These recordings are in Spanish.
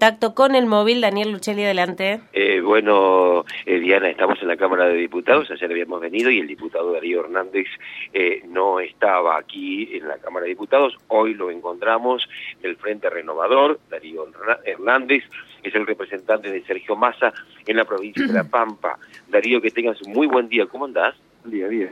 contacto con el móvil. Daniel Luchelli, adelante. Diana, estamos en la Cámara de Diputados, ayer habíamos venido y el diputado Darío Hernández no estaba aquí en la Cámara de Diputados. Hoy lo encontramos del Frente Renovador. Darío Hernández es el representante de Sergio Massa en la provincia de La Pampa. Darío, que tengas un muy buen día. ¿Cómo andás? Buen día.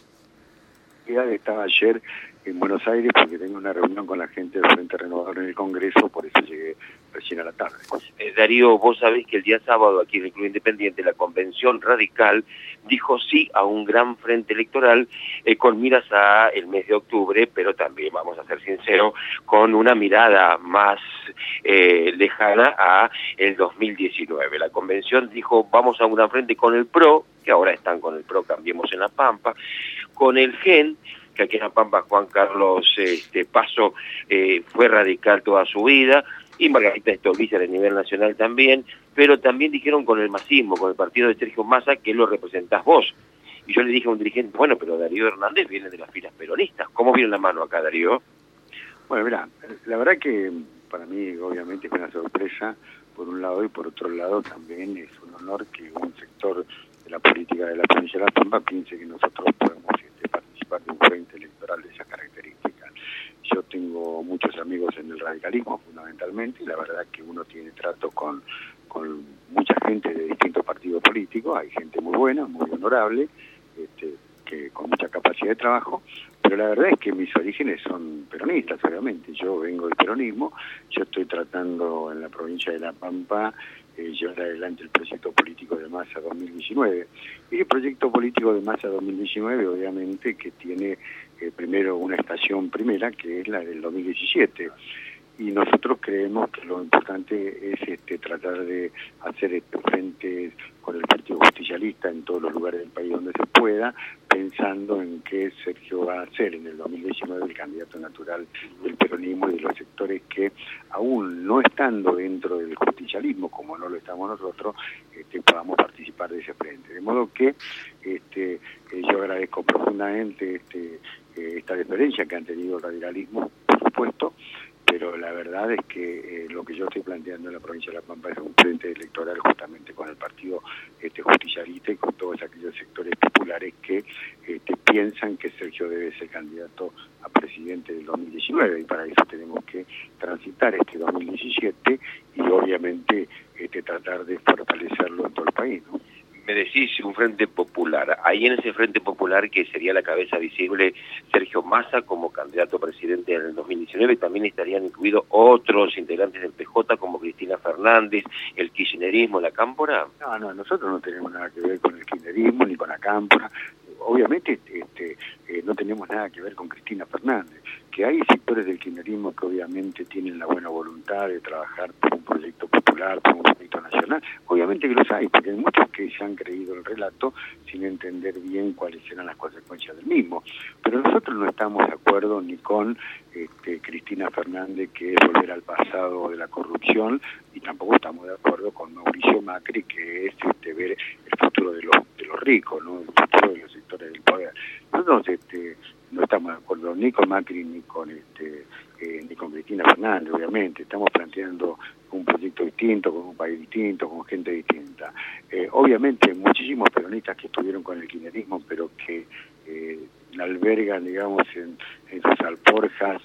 Estaba ayer en Buenos Aires porque tengo una reunión con la gente del Frente Renovador en el Congreso, por eso llegué recién a la tarde. Darío, vos sabés que el día sábado aquí en el Club Independiente la Convención Radical dijo sí a un gran frente electoral con miras a el mes de octubre, pero también, vamos a ser sinceros, con una mirada más lejana a el 2019. La Convención dijo vamos a un gran frente con el PRO, que ahora están con el PRO, Cambiemos en La Pampa, con el GEN, que aquí en La Pampa Juan Carlos Paso fue radical toda su vida, y Margarita Stolbizer a nivel nacional también, pero también dijeron con el masismo, con el partido de Sergio Massa, que lo representás vos. Y yo le dije a un dirigente, bueno, pero Darío Hernández viene de las filas peronistas. ¿Cómo viene la mano acá, Darío? Bueno, mira, la verdad que para mí obviamente es una sorpresa, por un lado, y por otro lado también es un honor que un sector de la política de la provincia de La Pampa piense que nosotros podemos participar de un frente electoral de esas características. Yo tengo muchos amigos en el radicalismo, fundamentalmente, y la verdad que uno tiene trato con mucha gente de distintos partidos políticos. Hay gente muy buena, muy honorable, que con mucha capacidad de trabajo, pero la verdad es que mis orígenes son peronistas, obviamente. Yo vengo del peronismo, yo estoy tratando en la provincia de La Pampa llevar adelante el proyecto político de Massa 2019. Y el proyecto político de Massa 2019, obviamente, que tiene primero una estación primera, que es la del 2017. Y nosotros creemos que lo importante es tratar de hacer frente con el Partido Justicialista en todos los lugares del país donde se pueda, pensando en que Sergio va a ser en el 2019 el candidato natural del peronismo y de los sectores que, aún no estando dentro del justicialismo, como no lo estamos nosotros, podamos participar de ese frente. De modo que yo agradezco profundamente esta deferencia que han tenido el radicalismo, por supuesto, pero la verdad es que lo que yo estoy planteando en la provincia de La Pampa es un frente electoral justamente con el partido justicialista y con todos aquellos sectores populares que piensan que Sergio debe ser candidato a presidente del 2019, y para eso tenemos que transitar este 2017 y obviamente tratar de fortalecerlo en todo el país, ¿no? Me decís un frente popular. Ahí en ese frente popular, que sería la cabeza visible Sergio Massa como candidato a presidente en el 2019, también estarían incluidos otros integrantes del PJ como Cristina Fernández, el kirchnerismo, la cámpora. No, nosotros no tenemos nada que ver con el kirchnerismo ni con la cámpora. Obviamente no tenemos nada que ver con Cristina Fernández, que hay sectores del kirchnerismo que obviamente tienen la buena voluntad de trabajar por un proyecto popular, por un proyecto nacional. Obviamente que los hay, porque hay muchos que se han creído el relato sin entender bien cuáles serán las consecuencias del mismo. Pero nosotros no estamos de acuerdo ni con Cristina Fernández, que es volver al pasado de la corrupción, y tampoco estamos de acuerdo con Mauricio Macri, que es ver el futuro de los ricos, ¿no? El futuro de los sectores del poder. Nosotros no estamos de acuerdo ni con Macri ni con Cristina Fernández, obviamente. Estamos planteando un proyecto distinto, con un país distinto, con gente distinta. Obviamente muchísimos peronistas que estuvieron con el kirchnerismo, pero que albergan, digamos, en sus alforjas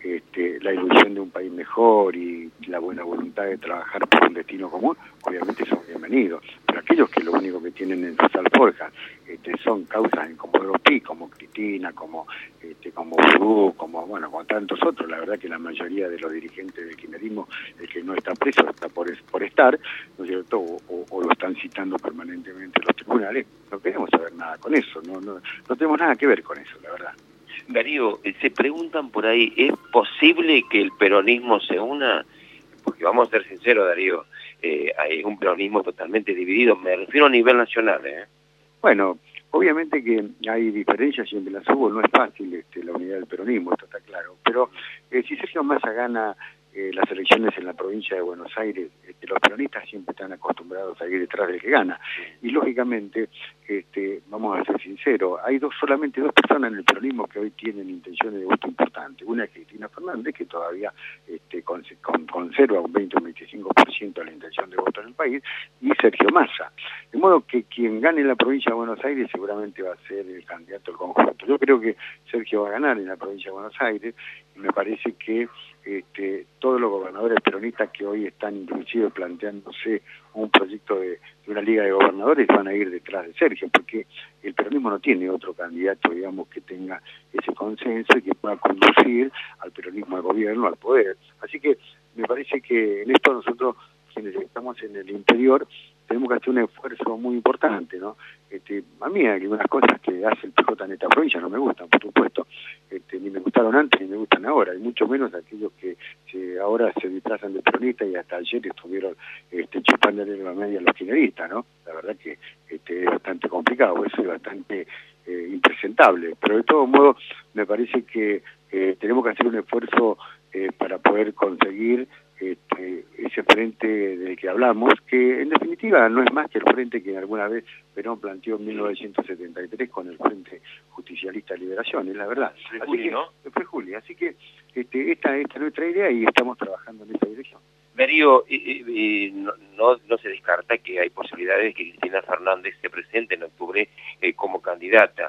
la ilusión de un país mejor y la buena voluntad de trabajar por un destino común, obviamente son bienvenidos. Pero aquellos que lo único que tienen en sus alforjas son causas en Comodoro Pi, como Cristina, como Vudú, como tantos otros, la verdad que la mayoría de los dirigentes del kirchnerismo, el que no está preso está por estar, ¿no es cierto? O lo están citando permanentemente en los tribunales. No queremos saber nada con eso, no tenemos nada que ver con eso, la verdad. Darío, se preguntan por ahí, ¿es posible que el peronismo se una? Porque vamos a ser sinceros, Darío, hay un peronismo totalmente dividido, me refiero a nivel nacional, Bueno, obviamente que hay diferencias, siempre las hubo, no es fácil la unidad del peronismo, esto está claro, pero si Sergio Massa gana las elecciones en la provincia de Buenos Aires, los peronistas siempre están acostumbrados a ir detrás del que gana. Y lógicamente, vamos a ser sinceros, hay solamente dos personas en el peronismo que hoy tienen intenciones de voto importantes. Una es Cristina Fernández, que todavía conserva un 20 o 25% de la intención de voto en el país, y Sergio Massa. De modo que quien gane en la provincia de Buenos Aires seguramente va a ser el candidato del conjunto. Yo creo que Sergio va a ganar en la provincia de Buenos Aires, y me parece que todos los gobernadores peronistas que hoy están inclusive planteándose un proyecto de una liga de gobernadores van a ir detrás de Sergio, porque el peronismo no tiene otro candidato, digamos, que tenga ese consenso y que pueda conducir al peronismo de gobierno, al poder. Así que me parece que en esto nosotros, quienes estamos en el interior, tenemos que hacer un esfuerzo muy importante, ¿no? A mí hay algunas cosas que hace el PJ en esta provincia no me gustan, por supuesto, ni me gustaron antes ni me gustan ahora, y mucho menos aquellos que ahora se disfrazan de peronistas y hasta ayer estuvieron chupándole la media a los kirchneristas, ¿no? La verdad que es bastante complicado, eso es bastante impresentable, pero de todos modos me parece que tenemos que hacer un esfuerzo para poder conseguir ese frente del que hablamos, que en definitiva no es más que el frente que alguna vez Perón planteó en 1973 con el Frente Justicialista de Liberación, es la verdad. Fue Juli, así que esta es nuestra idea y estamos trabajando en esa dirección. Darío, no se descarta que hay posibilidades de que Cristina Fernández se presente en octubre como candidata.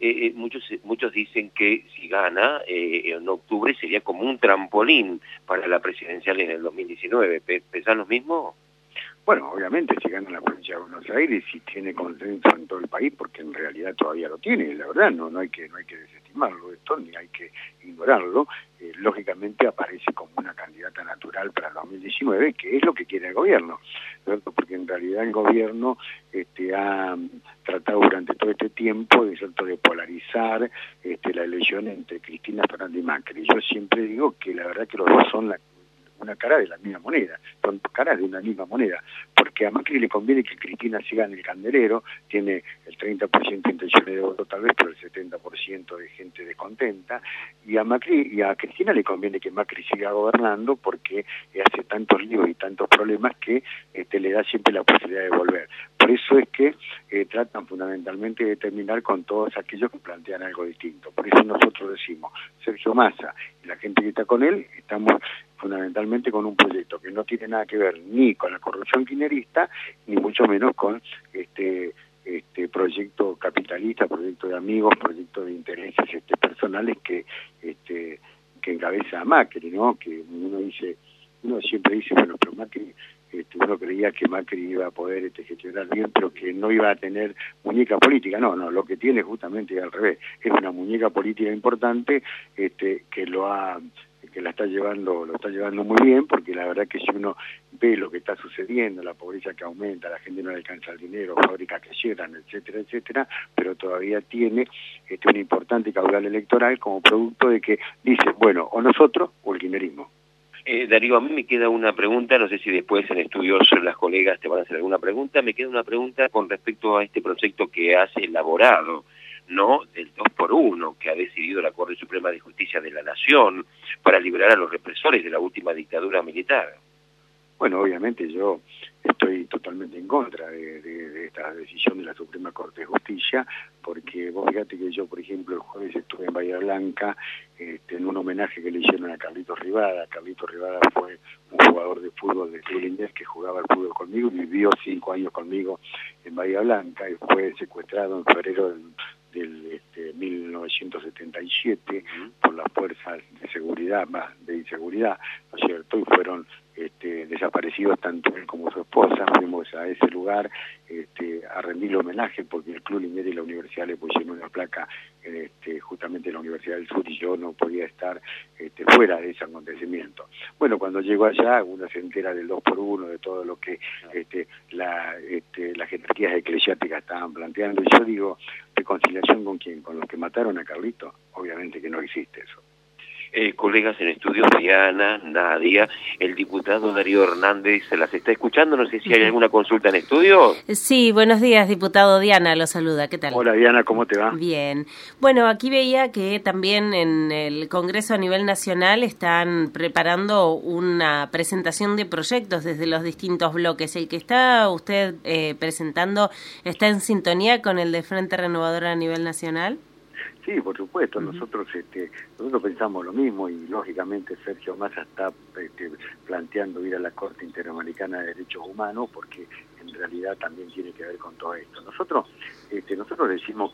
Muchos dicen que si gana en octubre sería como un trampolín para la presidencial en el 2019. ¿Pensás lo mismo? Bueno, obviamente si gana la provincia de Buenos Aires y tiene consenso en todo el país, porque en realidad todavía lo tiene, la verdad no hay que desestimarlo esto, ni hay que ignorarlo, lógicamente aparece como una candidata natural para el 2019, que es lo que quiere el gobierno, ¿cierto? Porque en realidad el gobierno ha tratado durante todo este tiempo de polarizar la elección entre Cristina Fernández y Macri. Yo siempre digo que la verdad que los dos son una cara de la misma moneda, son caras de una misma moneda, porque a Macri le conviene que Cristina siga en el candelero, tiene el 30% de intenciones de voto tal vez, pero el 70% de gente descontenta, y a Cristina le conviene que Macri siga gobernando porque hace tantos líos y tantos problemas que le da siempre la posibilidad de volver. Por eso es que tratan fundamentalmente de terminar con todos aquellos que plantean algo distinto. Por eso nosotros decimos, Sergio Massa y la gente que está con él, estamos fundamentalmente con un proyecto que no tiene nada que ver ni con la corrupción kirchnerista, ni mucho menos con este proyecto capitalista, proyecto de amigos, proyecto de intereses personales que encabeza a Macri, ¿no? Que uno siempre dice, bueno, pero Macri, uno creía que Macri iba a poder gestionar bien, pero que no iba a tener muñeca política. No, lo que tiene justamente es al revés, es una muñeca política importante que lo está llevando muy bien, porque la verdad que si uno ve lo que está sucediendo, la pobreza que aumenta, la gente no le alcanza el dinero, fábricas que cierran, etcétera, etcétera, pero todavía tiene un importante caudal electoral como producto de que dicen, bueno, o nosotros o el kirchnerismo. Darío, a mí me queda una pregunta, no sé si después en estudios las colegas te van a hacer alguna pregunta, me queda una pregunta con respecto a este proyecto que has elaborado, ¿no? Del 2x1, que ha decidido la Corte Suprema de Justicia de la Nación para liberar a los represores de la última dictadura militar. Bueno, obviamente yo estoy totalmente en contra de esta decisión de la Suprema Corte de Justicia, porque vos fíjate que yo, por ejemplo, el jueves estuve en Bahía Blanca en un homenaje que le hicieron a Carlitos Rivada. Carlitos Rivada fue un jugador de fútbol de Club Liniers que jugaba al fútbol conmigo y vivió 5 años conmigo en Bahía Blanca y fue secuestrado en febrero del 1977 por las fuerzas de seguridad, más de inseguridad, ¿no es cierto? Y fueron desaparecidos tanto él como su esposa. Fuimos a ese lugar a rendirle homenaje porque el Club Liniers y la universidad le pusieron una placa justamente en la Universidad del Sur y yo no podía estar fuera de ese acontecimiento. Bueno, cuando llego allá uno se entera del 2x1, de todo lo que las jerarquías eclesiásticas estaban planteando, y yo digo, ¿reconciliación con quién? ¿Con los que mataron a Carlito? Obviamente que no existe eso. Colegas en estudios, Diana, Nadia, el diputado Darío Hernández se las está escuchando, no sé si hay alguna consulta en estudio. Sí, buenos días, diputado. Diana lo saluda, ¿qué tal? Hola Diana, ¿cómo te va? Bien. Bueno, aquí veía que también en el Congreso a nivel nacional están preparando una presentación de proyectos desde los distintos bloques. ¿El que está usted presentando está en sintonía con el de Frente Renovador a nivel nacional? Sí, por supuesto, nosotros pensamos lo mismo y lógicamente Sergio Massa está planteando ir a la Corte Interamericana de Derechos Humanos porque en realidad también tiene que ver con todo esto. Nosotros decimos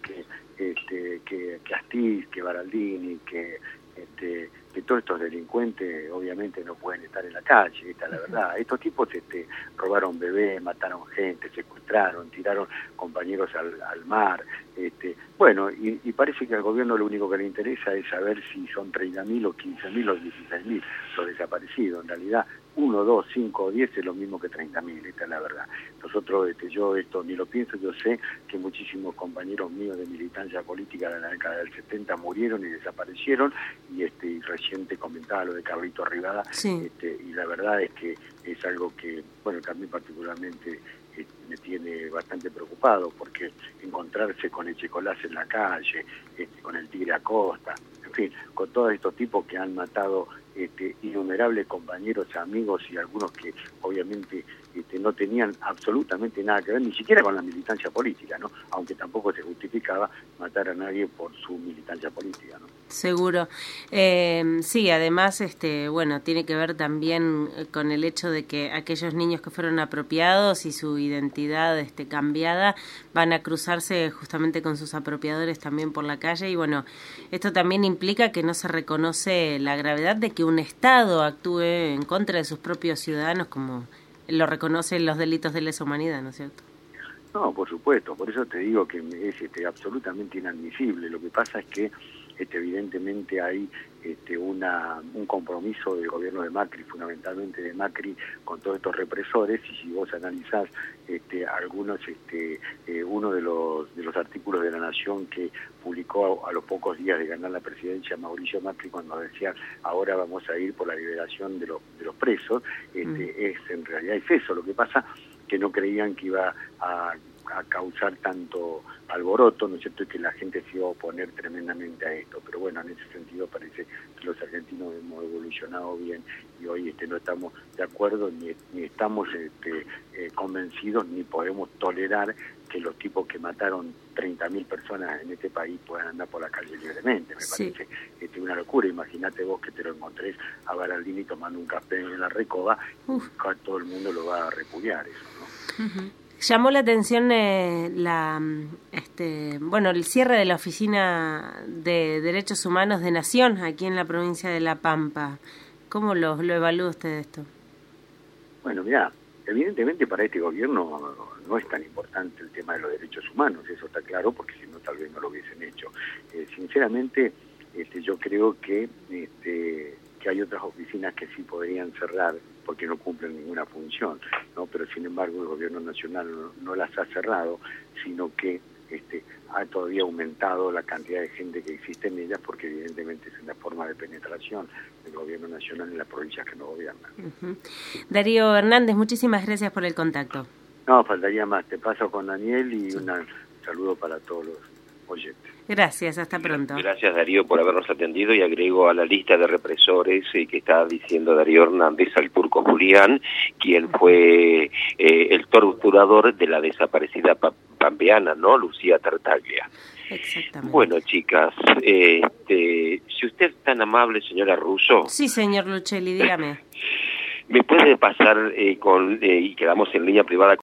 que Astiz, que Baraldini, que todos estos delincuentes obviamente no pueden estar en la calle, esta es la verdad. Estos tipos robaron bebés, mataron gente, secuestraron, tiraron compañeros al mar. Bueno, y parece que al gobierno lo único que le interesa es saber si son 30.000 o 15.000 o 16.000 los desaparecidos. En realidad, 1, 2, 5 o 10 es lo mismo que 30.000, esta es la verdad. Nosotros, yo esto ni lo pienso, yo sé que muchísimos compañeros míos de militancia política de la década del 70 murieron y desaparecieron, y recién te comentaba lo de Carlito Rivada, sí. Y la verdad es que es algo que, bueno, que a mí particularmente me tiene bastante preocupado, porque encontrarse con Echecolás en la calle, con el Tigre Acosta, en fin, con todos estos tipos que han matado innumerables compañeros, amigos y algunos que obviamente no tenían absolutamente nada que ver, ni siquiera con la militancia política, ¿no? Aunque tampoco se justificaba matar a nadie por su militancia política, ¿no? Seguro. Sí, además, bueno, tiene que ver también con el hecho de que aquellos niños que fueron apropiados y su identidad cambiada van a cruzarse justamente con sus apropiadores también por la calle, y bueno, esto también implica que no se reconoce la gravedad de que un Estado actúe en contra de sus propios ciudadanos, como lo reconocen los delitos de lesa humanidad, ¿no es cierto? No, por supuesto, por eso te digo que es absolutamente inadmisible. Lo que pasa es que evidentemente hay un compromiso del gobierno de Macri, fundamentalmente de Macri, con todos estos represores, y si vos analizás algunos, uno de los artículos de La Nación que publicó a los pocos días de ganar la presidencia Mauricio Macri, cuando decía ahora vamos a ir por la liberación de los presos, en realidad es eso. Lo que pasa que no creían que iba a causar tanto alboroto, ¿no es cierto?, y que la gente se iba a oponer tremendamente a esto. Pero bueno, en ese sentido parece que los argentinos hemos evolucionado bien y hoy no estamos de acuerdo ni estamos convencidos, ni podemos tolerar que los tipos que mataron 30.000 personas en este país puedan andar por la calle libremente. Me parece una locura. Imagínate vos que te lo encontrés a Baraldini tomando un café en la Recoba, todo el mundo lo va a repudiar eso, ¿no? Llamó la atención bueno, el cierre de la Oficina de Derechos Humanos de Nación aquí en la provincia de La Pampa. ¿Cómo lo evalúa usted esto? Bueno, mirá, evidentemente para este gobierno no es tan importante el tema de los derechos humanos, eso está claro, porque si no tal vez no lo hubiesen hecho. Sinceramente, yo creo que hay otras oficinas que sí podrían cerrar porque no cumplen ninguna función, ¿no? Pero sin embargo el gobierno nacional no las ha cerrado, sino que ha todavía aumentado la cantidad de gente que existe en ellas, porque evidentemente es una forma de penetración del gobierno nacional en las provincias que no gobiernan. Darío Hernández, muchísimas gracias por el contacto. No, faltaría más. Te paso con Daniel y un saludo para todos los oyentes. Gracias, hasta pronto. Gracias, Darío, por habernos atendido, y agrego a la lista de represores que está diciendo Darío Hernández al Turco Julián, quien fue el torturador de la desaparecida pampeana, ¿no? Lucía Tartaglia. Exactamente. Bueno, chicas, si usted es tan amable, señora Russo. Sí, señor Luchelli, dígame. ¿Me puede pasar y quedamos en línea privada